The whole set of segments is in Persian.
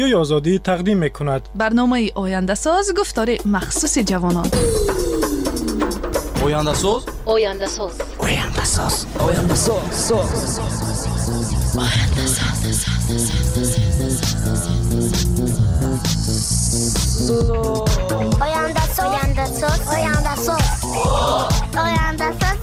آزادی تقدیم می‌کند. برنامه آینده ساز گفتار مخصوص جوانان. آینده ساز. آینده ساز. آینده ساز. آینده ساز. آینده ساز. آینده ساز. آینده ساز.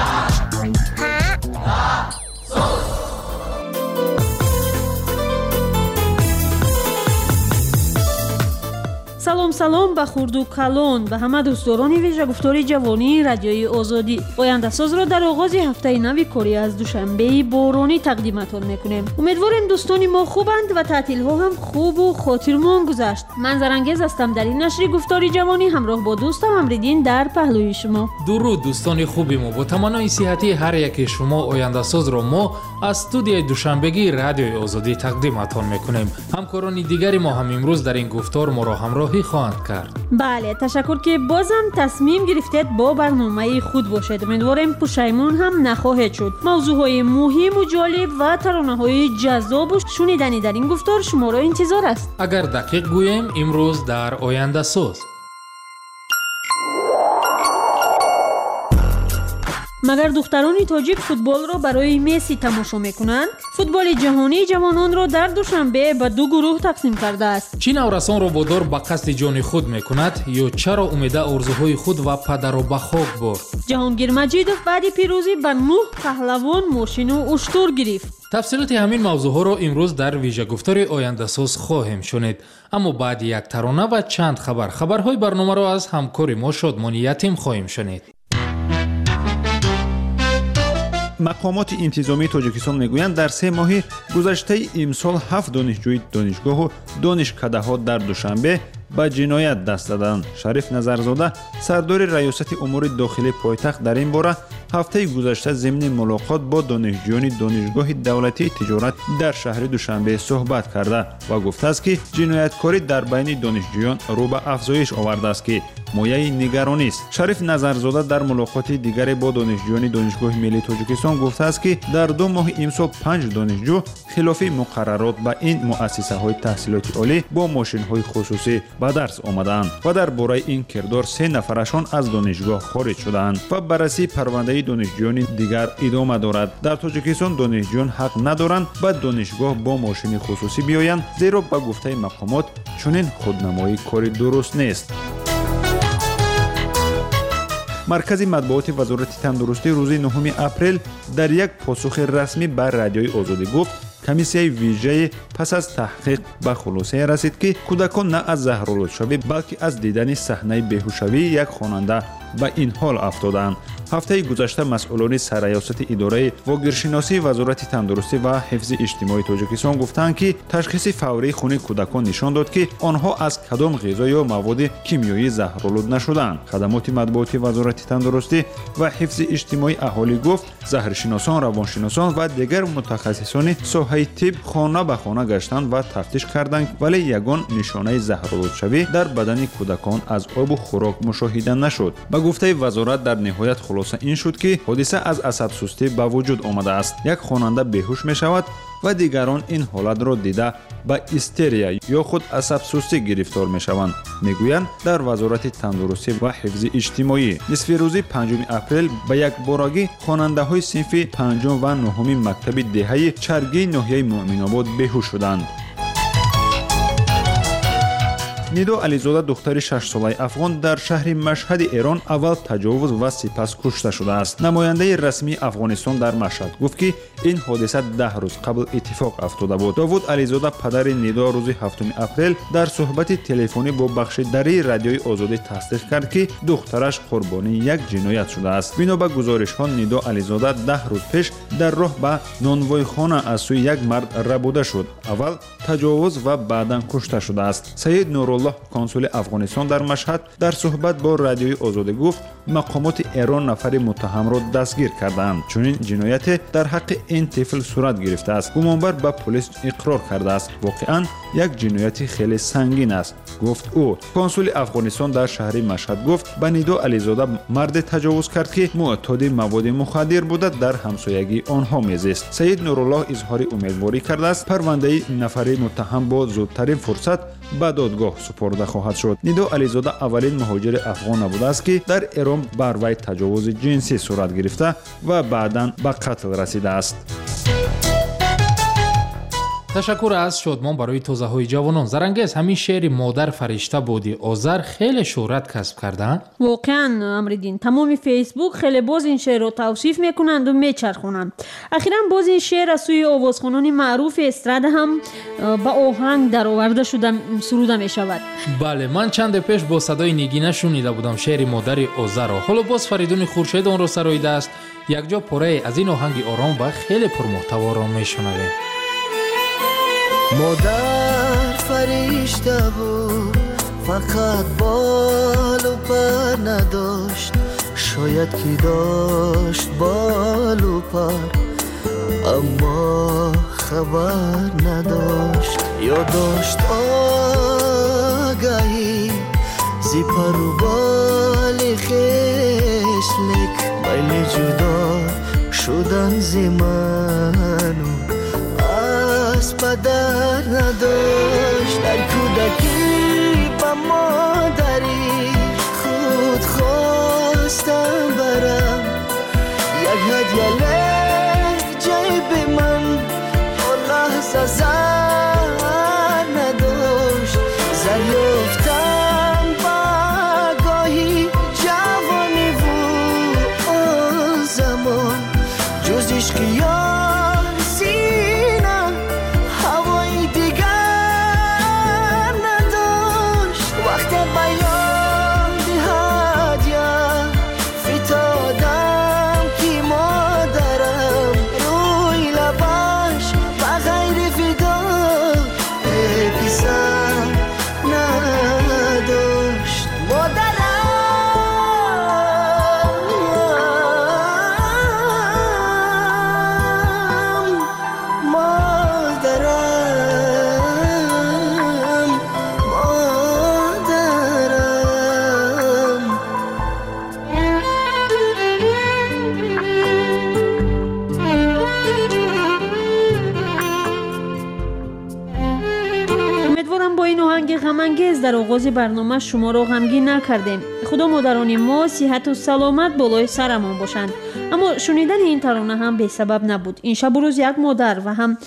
салом ба хурду калон ба ҳама дӯстдорони вижагуфтори ҷавонии радиои озодӣ. ояндасозро дар оғози ҳафтаи нави корӣ аз душанбеи боронӣ тақдиматон мекунем. умедворем дӯстони мо хубанд ва таътилҳо ҳам хубу хотирмон гузашт. ман зарангез ҳастам дар ин нашри гуфтори ҷавонӣ ҳамроҳ бо дӯстам Амриддин дар паҳлӯи шумо. дуруд дӯстони хуби мо, бо тамонаи сиҳати ҳар яки шумо ояндасозро мо аз студияи душанбегии радиои озодӣ тақдиматон мекунем. ҳамкорони дигари мо ҳам имрӯз дар ин гуфтор моро ҳамроҳӣ хоҳанд кард. бале, ташаккур ки бозам тасмим гирифтед бо барномаи худ бошед. умедворем пушаймон ҳам нахоҳед шуд. мавзӯъҳои муҳиму ҷолиб ва таронаҳои ҷаззобу шунидани дар ин гуфтор шуморо интизор аст. агар дақиқ гӯем, имрӯз дар ояндасоз магар духтарони тоҷик футболро барои Месси тамошо мекунанд? футболи ҷаҳонии ҷавононро дар душанбе ба ду гурӯҳ тақсим кардааст. чӣ наврасонро водор ба қасди ҷони худ мекунад ё чаро умеда орзуҳои худ ва падару ба хок бурд? ҷаҳонгир Маҷидов баъди пирӯзӣ ба 9 паҳлавон мошину уштур гирифт. тафсилоти ҳамин мавзӯъҳоро имрӯз дар вижагуфтори ояндасоз хоҳем шунид. аммо баъди як тарона ва чанд хабарҳои барномаро аз ҳамкори мо Шодмони Ятим хоҳем шунид. мақомоти интизомии тоҷикистон мегӯянд, дар 3 моҳи гузаштаи имсол 7 донишҷӯи донишгоҳу донишкадаҳо дар душанбе ба ҷиноят даст даданд. Шариф Назарзода, сардори раёсати умури дохилии пойтахт, дар ин бора ҳафтаи гузашта зимни мулоқот бо донишҷӯёни донишгоҳи давлатии тиҷорат дар шаҳри Душанбе суҳбат карда ва гуфтааст, ки ҷинояткорӣ дар байни донишҷӯён рӯ ба афзоиш овардааст, ки мояи нигаронист. Шариф Назарзода дар мулоқоти дигаре бо донишҷӯёни донишгоҳи миллии Тоҷикистон гуфтааст, ки дар 2 моҳи имсол 5 донишҷӯ хилофи муқаррарот ба ин муассисаҳои таҳсилоти олӣ бо мошинҳои хусусӣ ба дарс омадаанд ва дар бораи ин кирдор 3 нафарашон аз донишгоҳ хориҷ шудаанд ва баррасии парвандаи донишҷӯёни дигар идома дорад. дар Тоҷикистон донишҷӯён ҳақ надоранд ба донишгоҳ бо мошини хусусӣ биёянд, зеро ба гуфтаи мақомот чунин худнамоӣ кори дуруст нест. маркази матбуоти вазорати тандурустӣ рӯзи 9 апрел дар як посухи расмӣ ба радиои озодӣ гуфт, комиссияи виҷаи пас аз таҳқиқ ба хулосае расид, ки кӯдакон на аз заҳролудшавӣ, балки аз дидани саҳнаи беҳушавии як хонанда ба ин ҳол афтодаанд. ҳафтаи гузашта масъулони сарраёсати идораи вогиршиносии вазорати тандурустӣ ва ҳифзи иҷтимоии Тоҷикистон гуфтанд, ки ташхиси фаврии хуни кӯдакон нишон дод, ки онҳо аз кадом ғизо ё маводи кимиёӣ заҳролуд нашуданд. хадамоти матбуоти вазорати тандурустӣ ва ҳифзи иҷтимоии аҳолӣ гуфт, заҳршиносон, равоншиносон ва дигар мутахассисони соҳаи тиб хона ба хона гаштанд ва тафтиш карданд, вале ягон нишонаи заҳролудшавӣ дар бадани кӯдакон аз обу хӯрок мушоҳида нашуд. ба гуфтаи вазорат дар ниҳоят хулоса ин шуд, ки ҳодиса аз асабсустӣ ба вуҷуд омадааст. як хонанда беҳуш мешавад ва дигарон ин ҳолатро дида ба истерия ё худ асабсустӣ гирифтор мешаванд, мегӯянд дар вазорати тандурустӣ ва ҳифзи иҷтимоӣ. нисфи рӯзи 5 апрел ба якборагӣ хонандаҳои синфи 5 ва 9 мактаби деҳаи чаргии ноҳияи Муъминобод беҳуш шуданд. нидо ализода духтари 6 солаи афғон дар шаҳри Машҳади Эрон аввал таҷовуз ва сипас кушта шудааст. намояндаи расмии Афғонистон дар Машҳад гуфт, ки ин ҳодиса 10 рӯз қабл иттифоқ афтода буд. Довуд Ализода, падари нидо, рӯзи 7 апрел дар суҳбати телефонӣ бо бахши дарии радиои озодӣ тасдиқ кард, ки духтараш қурбони як ҷиноят шудааст. бино ба гузоришҳо, нидо Ализода 10 рӯз пеш дар роҳ ба нонвойхона аз сӯи як мард рабуда шуд. аввал таҷовуз ва баъдан кушта шудааст. Саид Нуруллоҳ, консули Афғонистон дар Машҳад, дар суҳбат бо радиои озодӣ гуфт, мақомоти Эрон нафари муттаҳамро дастгир кардаанд. чунин ҷинояте дар ҳаққи ин тифл сурат гирифтааст. гумонбар ба пулис иқрор кардааст. воқеан як ҷинояти хеле сангин аст. گفت او. کنسول افغانستان در شهر مشهد گفت به نیدو علیزاده مرد تجاوز کرد که معتاد مواد مخدر بوده در همسایگی آنها میزیست. سید نورالله اظهار امیدواری کرده است پرونده نفر متهم با زودترین فرصت به دادگاه سپرده خواهد شد. نیدو علیزاده اولین مهاجر افغان بوده است که در ایران بر وی تجاوز جنسی صورت گرفته و بعداً به قتل رسیده است. تشکر از شادمان برای توضیح‌های جوانان. زرنگیز همین شعر مادر فرشته بودی آذر خیلی شهرت کسب کرده. واقعا امردین تمام فیسبوک خیلی باز این شعر رو توصیف میکنند و میچرخونند. اخیراً باز این شعر از سوی آوازخوانان معروف استراده هم با آهنگ در آورده شده سروده می شود. بله، من چند پیش با صدای نگینه شنیده بودم شعر مادر آذر را. حالا باز فریدون خورشید آن را سراییده است. یک جا پاره از این آهنگ آرام و خیلی پرمحتوا را میشنویم. مادر فرشته بود فقط بال و پر نداشت، شاید کی داشت بال و پر اما خبر نداشت. یا داشت آگهی زی پر و بال خیش لک ولی جدا شدن زی منو از پدر نداشت. در کودکی با مادری خود خواستم برم یک هدیه لحجه به من با لحظه زر نداشت. زر یافتم با گاهی جوانی بود آن زمان جز عشقی غم‌انگیز در آغاز برنامه شما را غمگین نکردیم. خدا مادران ما صحت و سلامت بالای سرمان باشند. اما شنیدن این ترانه هم به سبب نبود. این شب و روز یک مادر و هم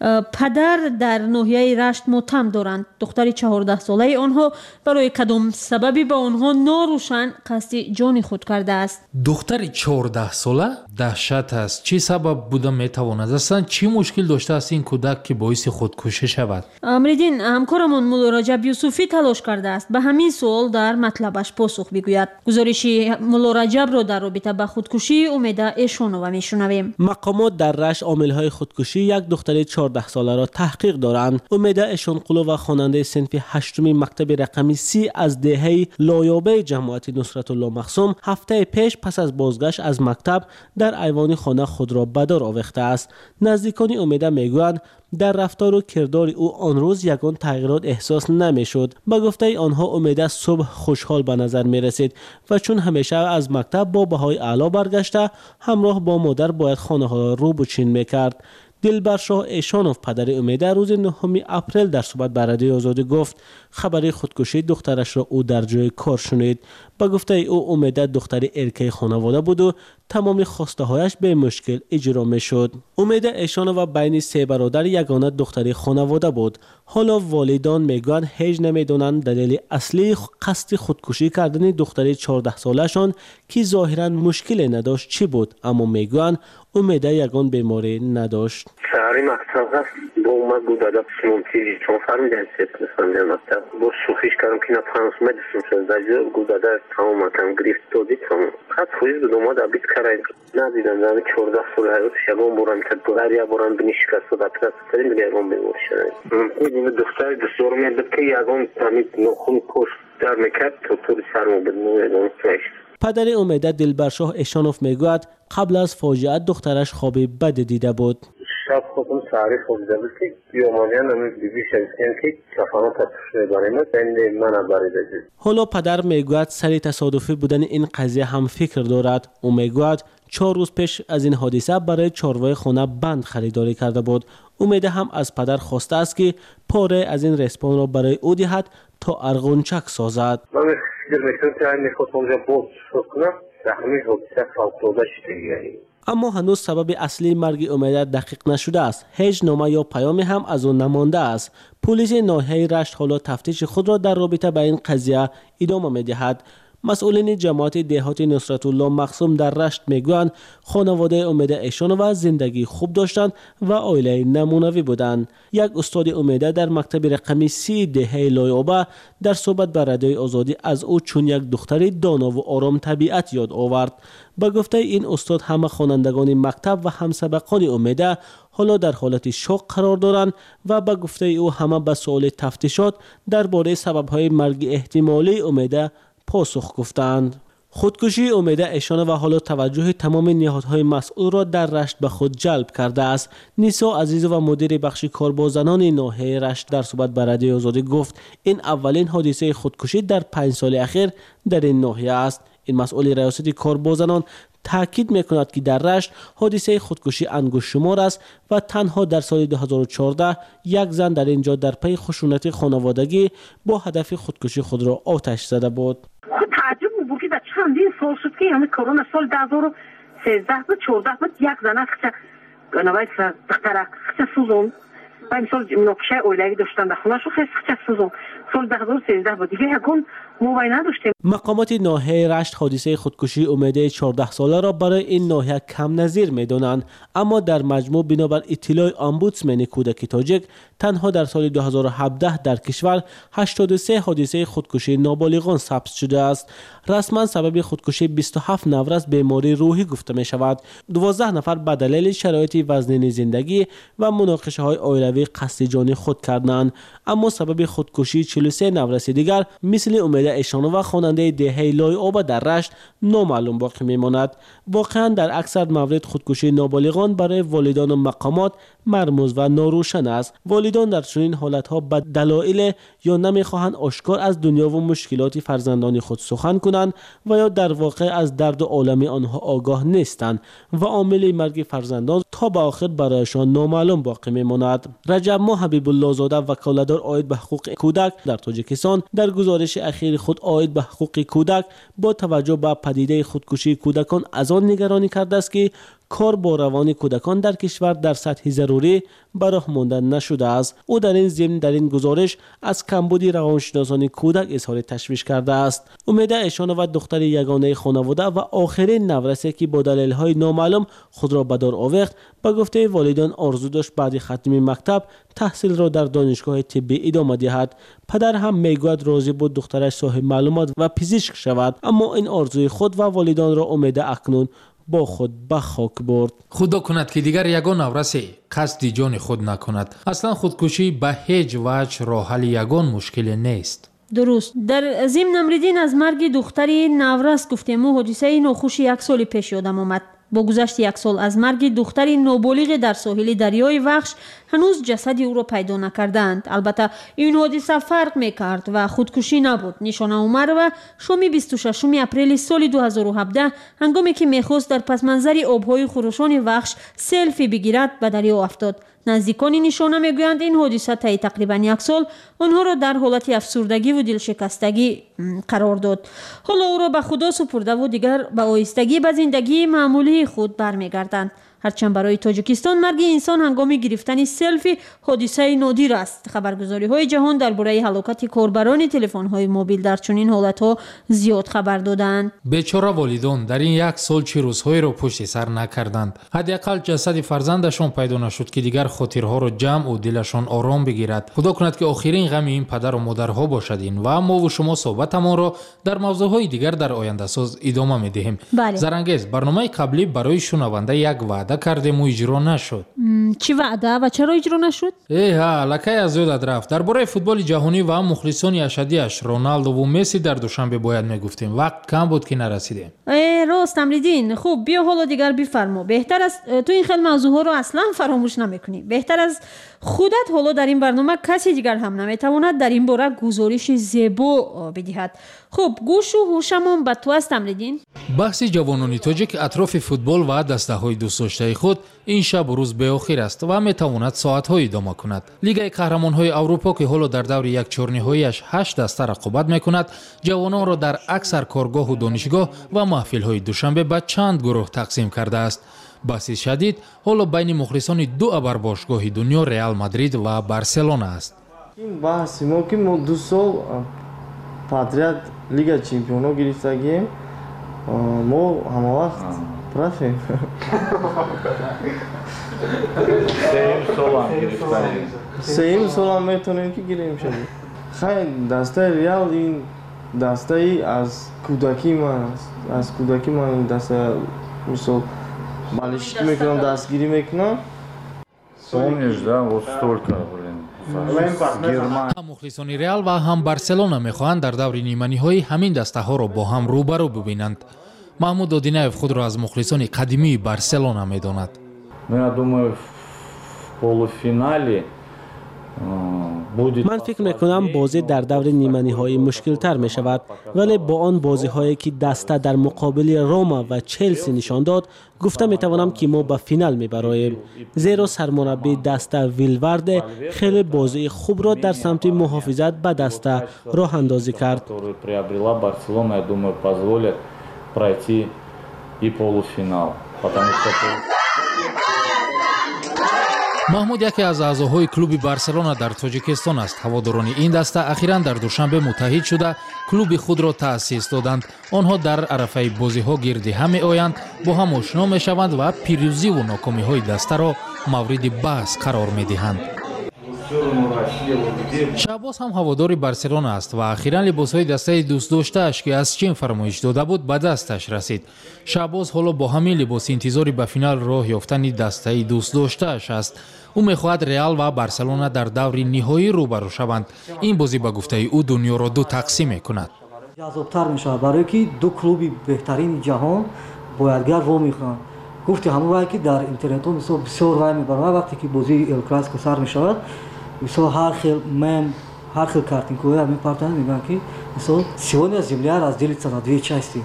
پدر در ناحیه رشت ماتم دارند. دختر 14 ساله آنها برای کدام سببی به آنها ناروشن قصد جان خود کرده است. دختر 14 ساله دهشت است. چی سبب بوده میتواند اصلا چی مشکل داشته است این کودک که باعث خودکشی شود؟ امریدین همکارمان مولا رجب یوسفی تلاش کرده است به همین سوال در مطلبش پاسخ بگوید. گزارش مولا رجب را در رابطه با خودکشی امیده ایشانوه میشنویم. مقامات در رشت عامل‌های خودکشی یک دختر 14 ساله را تحقیق دارند. امیده ایشانقلو و خواننده صنف 8 مکتب رقمی 30 از دهه لایابه جماعت نصرت الله مخصوم هفته پیش پس از بازگشت از مکتب در ایوان خانه خود را به دار آویخته است. نزدیکان امیده میگویند در رفتار و کردار او آن روز یگان تغییرات احساس نمیشد. به گفته آنها امیده صبح خوشحال به نظر می رسید و چون همیشه از مکتب با بهای اعلی برگشته همراه با مادر باید خانه ها را رو بچین میکرد. دلبرشاه ایشانوف پدر امیده روز 9 اپریل در صحبت با رادیوی آزادی گفت خبر خودکشی دخترش را او در جای کار شنید. با گفته او امیده دختر ارکه خانواده بود و تمام خواسته هایش به مشکل اجرا می شد. امیده ایشانوف بین 3 برادر یگانه دختر خانواده بود. حالا والدان میگویند هیچ نمیدونند دلیل اصلی قصد خودکشی کردن دختر 14 سالشان که ظاهرا مشکلی نداشت چی بود، اما میگویند امیده یگان بیماری نداشت. ساری مقصد با اومد بود دادا سمونتی چون فرمیدن سیت نسان مکتب با شوخیش کردم که نپانس مدیسون شد دادا گودادا تمام کم گریفت دادی تمام خط خویز بود اومد بیت کرد ندیدم دادا 14 سال حیاتش یگان برام کرد بریا برام بینی شکست و دکتر سرین دیگه یگان بیمار شد این دختر دستور میاد که یگان تامید نخون پشت در میکرد تو طور سرمو بدنو یگان فشت. پدر امیده دلبرشاه ایشانوف میگوید قبل از فاجعه دخترش خواب بد دیده بود. شب خودم سعری خوابیده بود که بیامانیان همه بیبی شدیدن که کفانات تطفیل برای ما بنده من بریده دید. حالا پدر میگوید سری تصادفی بودن این قضیه هم فکر دارد. او میگوید 4 روز پیش از این حادثه برای چاروای خانه بند خریداری کرده بود. امید هم از پدر خواسته است که پاره از این رسپان را برای او دهد تا ارغنچک سازد. من فکر میکنم که این خود اونجا بود کنم در همین حادثه فوق‌العاده شده. اما هنوز سبب اصلی مرگ امید دقیق نشده است. هیچ نامه یا پیامی هم از او نمانده است. پلیس ناحیه رشت حالا تفتیش خود را در رابطه با این قضیه ادامه می‌دهد. مسئولین جماعت دهات نصرت الله مقسوم در رشت میگویند خانواده امید ایشانوف زندگی خوب داشتند و عائله نمونوی بودند. یک استاد امید در مکتب رقمی 30 دهه لایابه در صحبت با رادیوی آزادی از او چون یک دختر دانا و آرام طبیعت یاد آورد. با گفته این استاد همه خوانندگان مکتب و همسبقان امید حالا در حالت شوق قرار دارند و با گفته او همه به سوال تفتیشات درباره سبب‌های مرگ احتمالی امید پاسخ گفتند. خودکشی امید ایشانوف و حالا توجه تمام نهادهای مسئول را در رشت به خود جلب کرده است. نیسا عزیز و مدیر بخش کاربازنان ناحیه رشت در صحبت با رادیوی آزادی گفت این اولین حادثه خودکشی در 5 سال اخیر در این ناحیه است. این مسئول ریاست کاربازنان تاکید میکند که در رشت حادثه خودکشی انگشت شمار است و تنها در سال 2014 یک زن در اینجا در پی خشونت خانوادگی با هدف خودکشی خود را آتش زده بود. خود تعجب بود که در چندین سال شد که همین کرونا سال 2013 بود 14 بود یک زن خچه نوای دختر خچه سوزون و این سال نقشه اویلگی داشتن در خونه شو خچه سوزون سال 2013 بود دیگه یکون موبایل نداشتیم. مقامات ناحیه رشت حادثه خودکشی امید 14 ساله را برای این ناحیه کم نظیر می‌دانند، اما در مجموع بنابر اطلاع امبودسمن کودک تاجیک تنها در سال 2017 در کشور 83 حادثه خودکشی نابالغان ثبت شده است. رسما سبب خودکشی 27 نفر از بیماری روحی گفته می شود. 12 نفر به دلیل شرایط وزنین زندگی و مناقشه‌های عائلوی قصد جان خود کردند، اما سبب خودکشی 43 نفر دیگر مثل امید ایشانوف و خواننده دهه لایابه در رشت نامعلوم باقی میماند. واقعا در اکثر موارد خودکشی نابالغان برای والدان و مقامات مرموز و ناروشن است. والدان در چنین حالتها به دلایل یا نمیخواهند آشکار از دنیا و مشکلات فرزندان خود سخن کنند و یا در واقع از درد و عالم آنها آگاه نیستند و عامل مرگ فرزندان تا به آخر برایشان نامعلوم باقی میماند. رجب ماه حبیب الله زاده وکالتدار عاید به حقوق کودک در تاجیکستان در گزارش اخیر خود عاید به حقوق کودک با توجه به پدیده خودکشی کودکان از آن نگرانی کرده است که کار با روان کودکان در کشور در سطح ضروری براه مانده نشده است. او در این ضمن در این گزارش از کمبود روانشناسان کودک اظهار تشویش کرده است. امید ایشانوف دختر یگانه خانواده و آخرین نورسه که با دلایل نامعلوم خود را به دار آورد، با گفته والدین آرزو داشت بعد ختم مکتب تحصیل را در دانشگاه طبی ادامه دهد. پدر هم میگوید راضی بود دخترش صاحب معلومات و پزشک شود، اما این آرزوی خود و والدان را امید اکنون با خود به خاک برد. خدا کند که دیگر یگان نورسی قصد جان خود نکند. اصلا خودکشی به هیچ وجه راه حل یگان مشکل نیست. درست. در ضمن نمریدین از مرگ دختری نورس گفتیم و حادثه ناخوش 1 سال پیش یادم آمد. با گذشت 1 سال از مرگ دختری نابالغ در ساحل دریای وخش هنوز جسد او را پیدا نکردند. البته این حادثه فرق میکرد و خودکشی نبود. نشانه عمر و شام 26 اپریل سال 2017 هنگامی که میخواست در پس منظر آبهای خروشان وخش سلفی بگیرد به دریا افتاد. نزدیکان نشانه میگویند این حادثه طی تقریبا 1 سال آنها را در حالت افسردگی و دلشکستگی قرار داد. حالا او را به خدا سپرده و دیگر به آهستگی به زندگی معمولی خود برمیگردند. هرچند برای تاجیکستان مرگ انسان هنگام گرفتن سلفی حادثه نادر است. خبرگزاری‌های جهان درباره هلاکت کاربران تلفن‌های موبیل در چنین حالت‌ها زیاد خبر دادند. بیچاره والدان در این 1 سال چه روزهایی را پشت سر نکردند. حداقل جسد فرزندشان پیدا نشد که دیگر خاطرها را جمع و دلشان آرام بگیرد. خدا کند که آخرین غم این پدر و مادرها باشدین و ما و شما صحبتمان را در موضوعهای دیگر در آینده ساز ادامه می‌دهیم. بله. زرانگیز برنامه قبلی برای شنونده یک وعده وعده کردیم و اجرا نشد. چی وعده و چرا اجرا نشد؟ ها لکه از یادت رفت. درباره فوتبال جهانی و مخلصان اشدیش رونالدو و مسی در دوشنبه باید میگفتیم. وقت کم بود که نرسیدیم. راست تمریدین. خوب بیا حالا دیگر بفرما. بهتر است تو این خیلی موضوع ها رو اصلا فراموش نمیکنی. بهتر از خودت حالا در این برنامه کسی دیگر هم نمیتواند در این باره گزارش زیبا بدهد. خب گوش و هوشمون به تو است تمریدین. بحث جوانان تاجیک اطراف فوتبال و دسته‌های دوست داشته خود این شب و روز به آخر است و میتواند ساعت‌های ادامه کند. لیگ قهرمان‌های اروپا که حالا در دور یک چهارنهایی‌اش 8 دسته رقابت میکند، جوانان را در اکثر کارگاه و دانشگاه و محفل‌های دوشنبه به چند گروه تقسیم کرده است. بحث شدید حالا بین مخلصان دو ابرباشگاه دنیا ریال مادرید و بارسلونا است. این بحث ما که ما 2 سال подряд لیگ چمپیون‌ها گرفتیم، ما همه وقت رفتیم. سه سال هم میتونیم که گیریم شدیم. خیلی دسته ریال این دسته ای از کودکی من است. از کودکی من این دسته مثل بالشت میکنم، دستگیری میکنم. Помнишь, да, вот столько, блин. هم مخلصان ریال و هم بارسلونا میخواهند در دور نیمه‌نهایی همین دسته ها را با هم روبرو ببینند. محمود آدینایف خود را از مخلصان قدیمی بارسلونا میداند. Я думаю, в полуфинале من فکر میکنم بازی در دور نیمه نهایی مشکل تر می شود، ولی با آن بازی هایی که دسته در مقابل روما و چلسی نشان داد گفته می توانم که ما به فینال می براییم، زیرا سرمربی دسته ویلورده خیلی بازی خوب را در سمت محافظت به دسته راه اندازی کرد. محمود یکی از اعضاهای کلوب بارسلونا در تاجیکستان است. هواداران این دسته اخیراً در دوشنبه متحد شده کلوب خود را تأسیس دادند. آنها در عرفه بازی‌ها گرد هم می‌آیند، با هم آشنا می‌شوند و پیروزی و ناکامی‌های دسته را مورد بحث قرار می‌دهند. شعباز هم هوادار بارسلونا است و اخیراً لباس‌های دسته دوست داشته‌اش که از چین فرمایش داده بود به دستش رسید. شعباز حالا با همین لباس انتظاری به فینال راه یافتن دسته دوست داشته‌اش است. او می‌خواهد ریال و بارسلونا در دور نهایی روبرو شوند. این بازی به گفته او دنیا را دو تقسیم می‌کند. جذاب‌تر می‌شود برای که دو کلوب بهترین جهان بایدگر وا می‌خوان. گفتی همون وقتی که در اینترنت مثلا بسیار وای می‌برند وقتی که بازی ال کلاسیکو سر می‌شود، مثلا هر خیل картинкои ами партнер میگن که مثلا сегодня земля разделится на две части.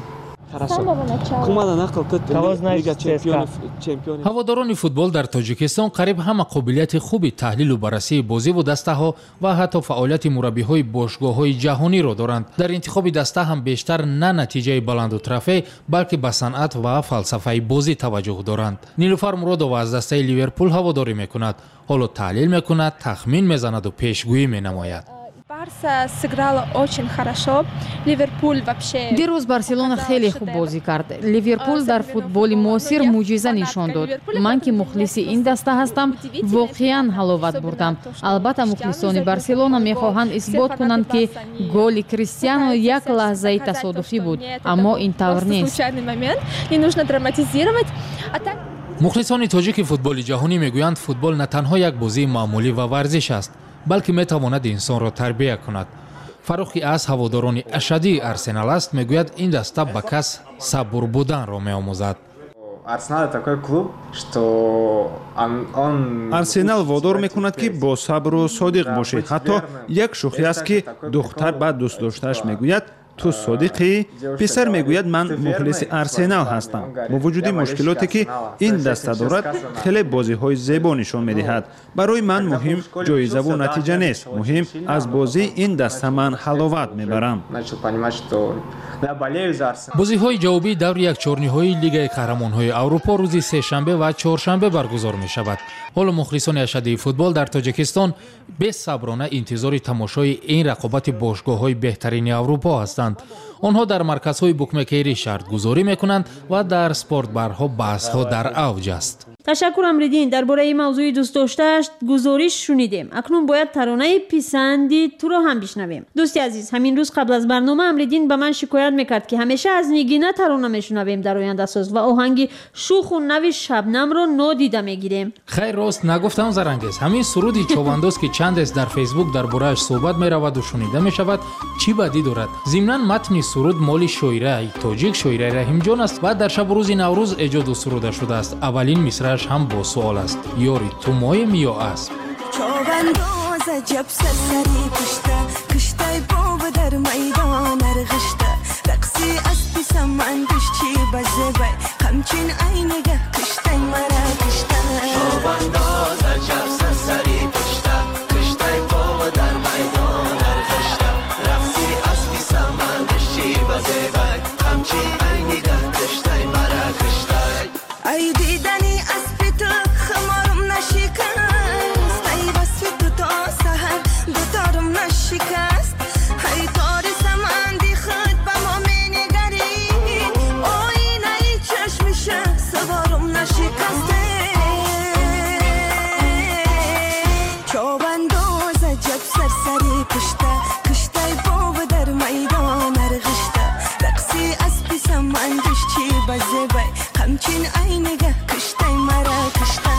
هواداران فوتبال در تاجیکستان قریب همه قابلیت خوبی تحلیل و بررسی بازی و دسته ها و حتی فعالیت مربی های باشگاه های جهانی را دارند. در انتخاب دسته هم بیشتر نه نتیجه بلند و ترفیع بلکه به صنعت و فلسفه بازی توجه دارند. نیلوفر مرادووا از دسته لیورپول هواداری میکند. حالا تحلیل میکند، تخمین میزند و پیشگویی مینماید. دیروز بارسلونا خیلی خوب بازی کرد. لیورپول در فوتبال معاصر معجزه نشان داد. من که مخلص این دسته هستم واقعا حلاوت بردم. البته مخلصان بارسلونا میخواهند اثبات کنند که گل کریستیانو یک لحظه تصادفی بود، اما این طور نیست. مخلصان تاجیک فوتبال جهانی میگویند فوتبال نه تنها یک بازی معمولی و ورزش است، بلکه میتواند انسان را تربیت کند. فروخی از هواداران اشدی ارسنال است میگوید این دسته به کس صبور بودن را میآموزد. ارسنال وادار میکند که با صبر و صادق باشید. حتی یک شوخی است که دختر بعد دوست داشته‌اش میگوید تو صادقی؟ پسر میگوید من مخلص ارسنال هستم. با وجود مشکلاتی که این دسته دارد خیلی بازی های زیبا نشان میدهد. برای من مهم جایزه و نتیجه نیست، مهم از بازی این دسته من حلاوت میبرم. بازی های جوابی دور یک چهارنهایی لیگ قهرمان‌های اروپا روز سه شنبه و چهارشنبه برگزار می شود. حالا مخلصان اشدی فوتبال در تاجیکستان بی‌صبرانه انتظار تماشای این رقابت باشگاه‌های بهترین اروپا هستند. آنها در مرکزهای بوکمکری شرط گذاری می کنند و در سپورت بارها بحث‌ها در اوج است. تشکر امریدین. درباره این موضوع دوست داشته‌اش گزارش شنیدیم. اکنون باید ترانه پسندی تو رو هم بشنویم. دوستی عزیز، همین روز قبل از برنامه امریدین به من شکایت میکرد که همیشه از نگینه ترانه میشنویم در آینده ساز و آهنگ شوخ و نو شبنم رو نادیده میگیریم. خیر راست نگفتم زرنگز. همین سرودی چوبنداز که چند است در فیسبوک درباره‌اش صحبت میرود و شنیده میشود چی بدی دارد؟ ضمناً متن سرود مالی شاعره تاجیک شاعره رحیم جان است و در شب روز نوروز ایجاد و سروده شده است. اولین مصرعش هم با سوال است: یاری تو مایم یا اسب؟ چوبنداز عجب سرسری کشته باب در میدان ارغشته رقصی اسبی سمندش چی بزبه همچین عینگه کشته مرا کشته چوبنداز عجب سرسری کشته باب در میدان ارغشته رقصی اسبی سمندش چی بزبه همچین عینگه کشته مرا کشته ای دیدنی اسبی تو خمارم نشکست ای وصف تو تا سهر دوتارم نشکست ای تار سمندی خود با ما می نگری آینه ای چشمشه سوارم نشکسته چوبنداز عجب سرسری کشته باب در میدان ارغشته رقصی اسبی سمندش چی بزبه همچین عینگه کشته مرا کشته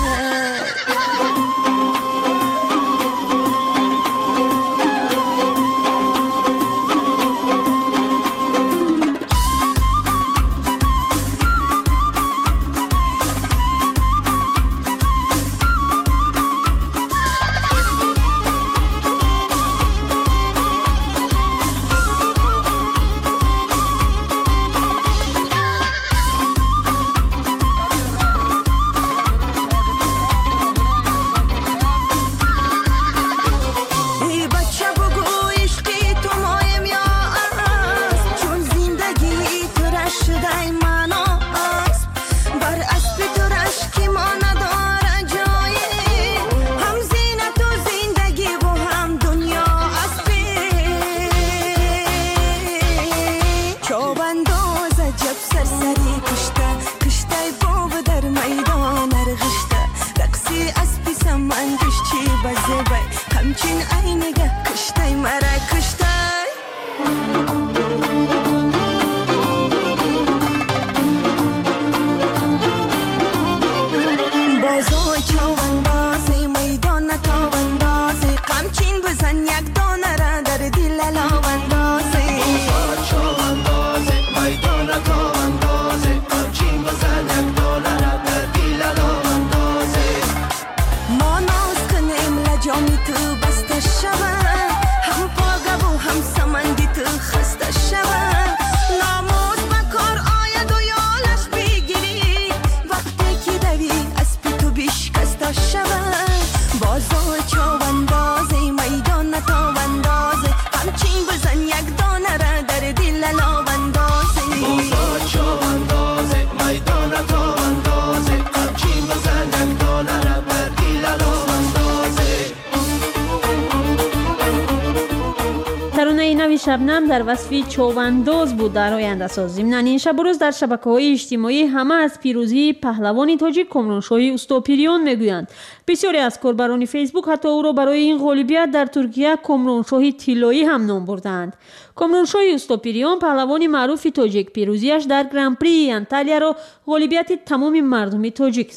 شبنم در وصف چوبنداز بود در آینده ساز. ضمناً این شب و روز در شبکه‌های اجتماعی همه از پیروزی پهلوان تاجیک کامرانشاهی اوستاپیریون میگویند. بسیاری از کاربران فیسبوک حتی او را برای این غالبیت در ترکیه کامرانشاهی طلایی هم نام بردند. کامرانشاهی اوستاپیریون پهلوان معروف تاجیک پیروزیش در گران پری انتالیا را غالبیت تمام مردم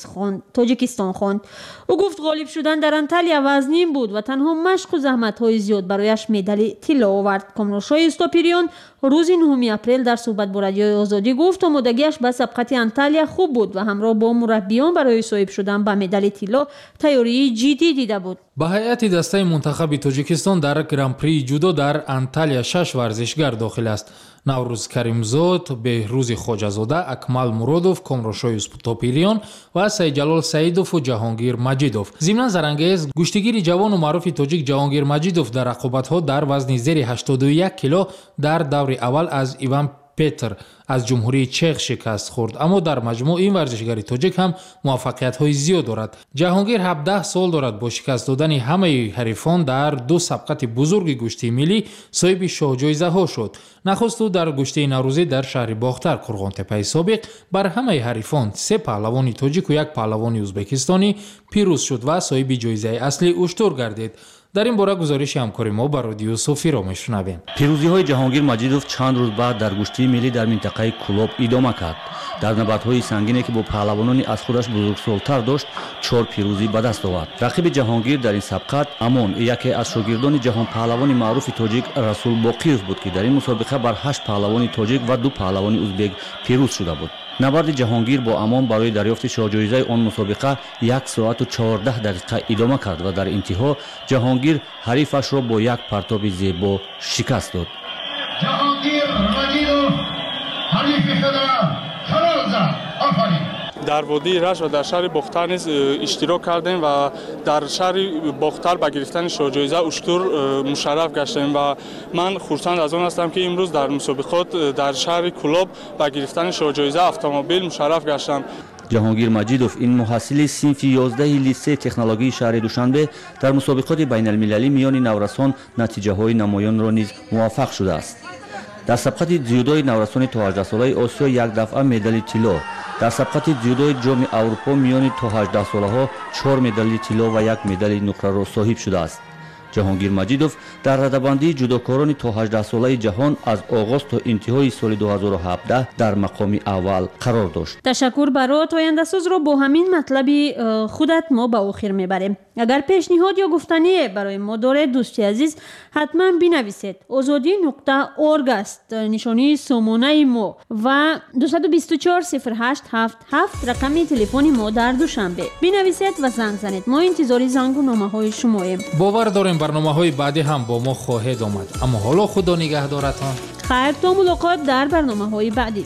تاجیکستان خواند. او گفت غالب شدن در انتالیا وزنین بود و تنها مشق و زحمت‌های زیاد برایش مدال طلا آورد. کامرانشاهی اوستاپیریون روز 9 اپریل در صحبت با رادیوی آزادی گفت آمادگیش به سبقت انتالیا خوب بود و همراه با مربیان برای صاحب شدن به مدال طلا تیاری جدی دیده بود. به هیئت دسته منتخب تاجیکستان در گران پری جودو در انتالیا 6 ورزشگر داخل است. نوروز کریمزاد، بهروز خواجه‌زاده، اکمل مرودوف، کامرانشاهی اوستاپیریون و سید جلال سعیدوف و جهانگیر مجیدوف. ضمن زرنگیز گشتگیر جوان و معروف تاجیک جهانگیر مجیدوف در رقابت‌ها در وزن زیر 81 کیلو در دور اول از ایوان پتر از جمهوری چخ شکست خورد، اما در مجموع این ورزشگر تاجیک هم موفقیت‌های زیاد دارد. جهانگیر 17 سال دارد با شکست دادن همه حریفان در دو سبقت بزرگ گشتی ملی صاحب شاهجایزه‌ها شد. نخست او در گشتی نوروزی در شهر باختر قرغان‌تپه سابق بر همه حریفان 3 پهلوان تاجیک و 1 پهلوان ازبکستانی پیروز شد و صاحب جایزه اصلی اشتر گردید. در این باره گزارش همکار ما با رادیو صوفی را میشنویم. پیروزی‌های جهانگیر مجیدوف چند روز بعد در گشتی ملی در منطقه کلوب ادامه کرد. در نبردهای سنگینی که با پهلوانانی از خودش بزرگسال‌تر داشت 4 پیروزی به دست آورد. رقیب جهانگیر در این سبقت امون یکی از شاگردان جهان پهلوان معروف تاجیک رسول باقیوف بود که در این مسابقه بر 8 پهلوان تاجیک و 2 پهلوان ازبک پیروز شده بود. نبرد جهانگیر با امان برای دریافت شاهجایزه آن مسابقه 1 ساعت و 14 دقیقه ادامه کرد و در انتها جهانگیر حریفش را با 1 پرتاب زیبا شکست داد. جهانگیر مجیدوف حریف خود را فرار زد. آفرین. در وادی رش و در شهر باختر نیز اشتراک کردیم و در شهر باختر به گرفتن شاهجایزه اشتر مشرف گشتیم و من خرسند از آن هستم که امروز در مسابقات در شهر کلوب به گرفتن شاهجایزه اتومبیل مشرف گشتم. جهانگیر مجیدوف این محصل صنف 11 لیسه تکنولوژی شهر دوشنبه در مسابقات بین المللی میان نورسان نتیجه های نمایان را نیز موفق شده است. در سبقت جودوی نورسان تا 18 ساله آسیا 1 دفعه مدال طلا، در سبقت جودوی جام اروپا میان تا 18 ساله ها 4 مدال طلا و 1 مدال نقره را صاحب شده است. جهانگیر مجیدوف در رده‌بندی جودوکاران تا 18 ساله جهان از آغاز تا انتهای سال 2017 در مقام اول قرار داشت. تشکر برات. آینده ساز رو با همین مطلب خودت ما به آخر میبریم. اگر پیشنهاد یا گفتنی برای ما داره دوستی عزیز حتما بنویسید. azadi.org است نشانی سامانه ما و 2240877 رقم تلفن ما در دوشنبه. بنویسید و زنگ زنید. ما انتظار زنگ و نامه‌های شماییم. باور داریم برنامه‌های بعدی هم با ما خواهید آمد. اما حالا خدا نگهدارتان. خیر تا ملاقات در برنامه‌های بعدی.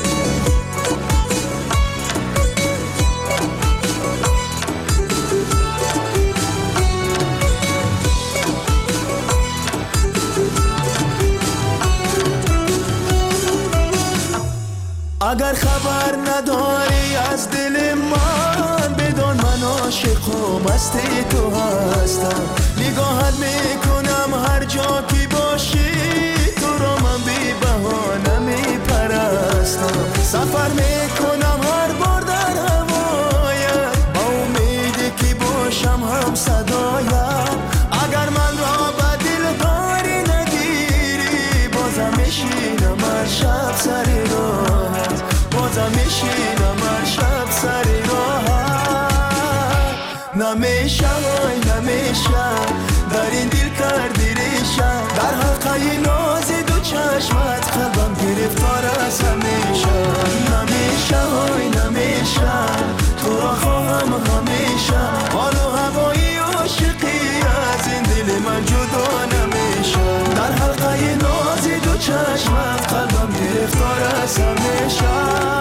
اگر خبر نداری از دل من بدون من عاشق و مست تو هستم. نگاهت میکنم هر جا که باشی تو رو من بی بهانه میپرستم. سفر میکنم هر بار در هوایت با امیدی که باشم هم صدایم. اگر من را به دل کاری نگیری بازم میشینم هر شب سری راحت، بازم میشینم هر شب سری راحت. نمیشه وای نمیشه در این دل کردی ریشه، در حلقه ناز دو چشمت قلبم گرفتار از همیشه. نمیشه وای نمیشه تو را خواهم همیشه، حال و هوای عاشقی از این دل من جدا نمیشه. در حلقه ناز دو چشمت قلبم گرفتار از همیشه.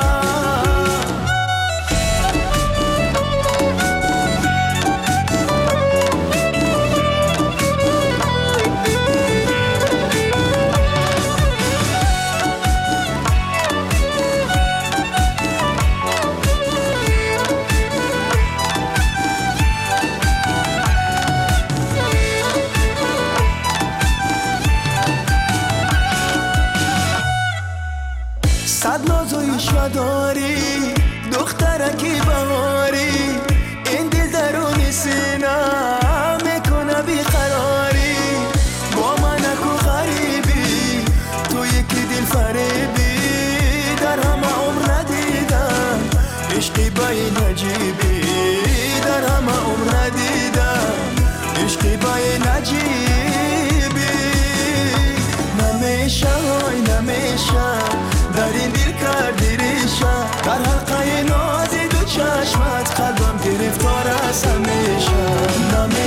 صد ناز و عشق داری دخترکی بهاری، این دل درون سینه میکنه بیقراری. با من اکو غریبی تو یکی دل فریبی، در همه عمر ندیدم عشقی بین عجیبی. در همه عمر ندیدم عشقی بین عجیبی. نمیشه وای نمیشه در این دل کردی ریشه، در حلقه ناز دو چشمت قلبم گرفتار از همیشه.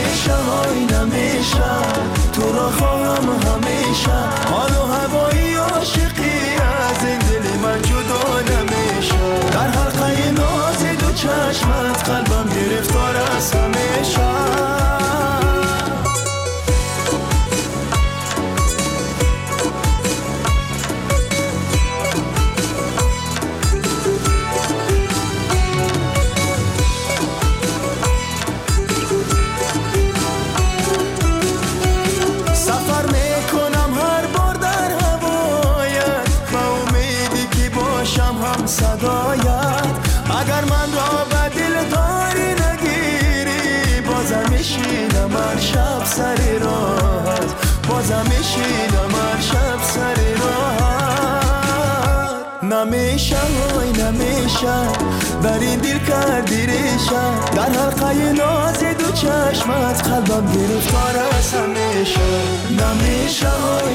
کشیدم هر شب سر راحت نمیشه های نمیشه در این دل کردی ریشه در حلقه ناز دو چشمت قلبم گرفتار است همیشه نمیشه های